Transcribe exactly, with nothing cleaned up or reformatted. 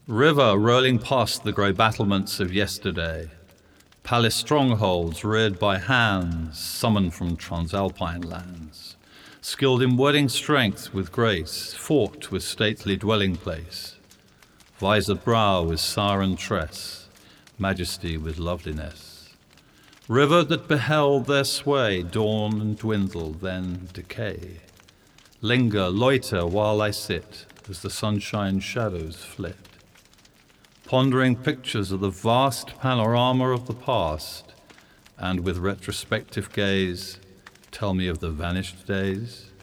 River rolling past the grey battlements of yesterday, palace strongholds reared by hands summoned from transalpine lands, skilled in wedding strength with grace, fought with stately dwelling place, visored brow with siren tress, majesty with loveliness. River that beheld their sway dawn and dwindle, then decay. Linger, loiter while I sit, as the sunshine shadows flit, pondering pictures of the vast panorama of the past, and with retrospective gaze, tell me of the vanished days.